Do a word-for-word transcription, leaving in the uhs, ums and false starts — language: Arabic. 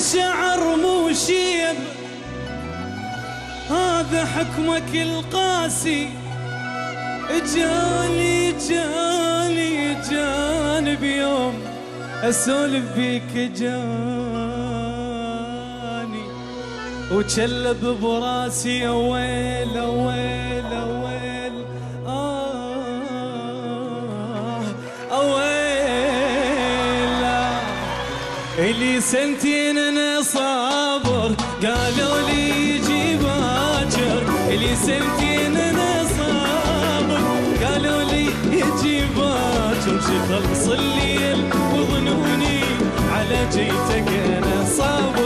الشعر مو شيب، هذا حكمك القاسي. جاني جاني جاني بيوم اسولف بيك، جاني وشلب براسي اويل اويل اويل آه اويل. الي سنتين انا صابر، قالوا لي يجي باكر. الي سنتين انا صابر، قالوا لي يجي باكر. شي خلص الليل وظنوني على جيتك انا صابر.